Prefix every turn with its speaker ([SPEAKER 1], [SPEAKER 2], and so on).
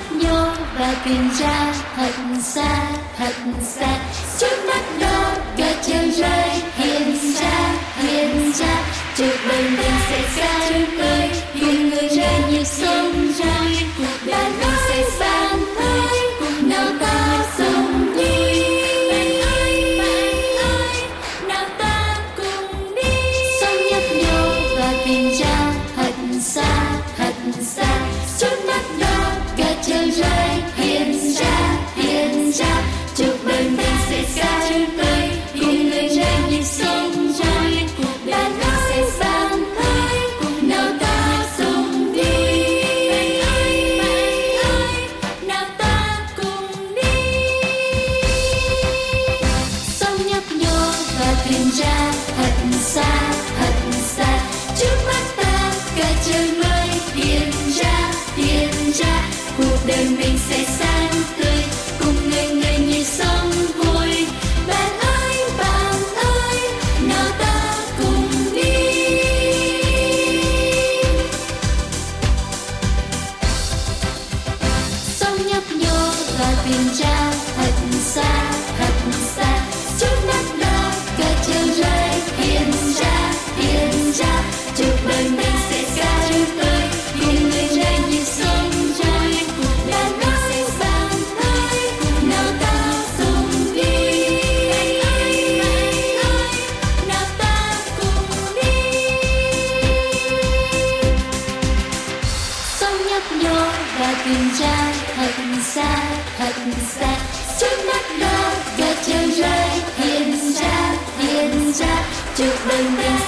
[SPEAKER 1] nhô và tìm ra thật xa trước mắt đó cả trời rơi hiện ra chợt bình minh sẽ xa trước nơi cùng người ra nhịp sông vui cuộc đời mình sẽ sang tới cùng nào ta sống đi nào ta cùng đi sông nhấp nhô và tìm ra thật xa trước mắt đó cả trời rơi hiện ra chợt bình minh sẽ xa trước nơi cùng người ra nhịp sông vui cuộc đời mình sẽ sang tới cùng nào ta sống đi nào ta cùng đi sông nhấp nhô và tìm ra thật xa trước mắt ta cả trời mới hiện ra cuộc đời mình sẽ sang tươi cùng người như sông vui bạn ơi nào ta cùng đi sông nhấp nhô và tìm ra thật xa trước mắt đó cả trời rơi hiện ra chợt bình minh sẽ xa trước tới cùng người ra như sông vui cuộc đời mình sẽ sang tới cùng nào ta sống đi nào ta cùng đi sông nhấp nhô và tìm ra thật xa trước mắt đó cả trời rơi hiện ra chợt bình minh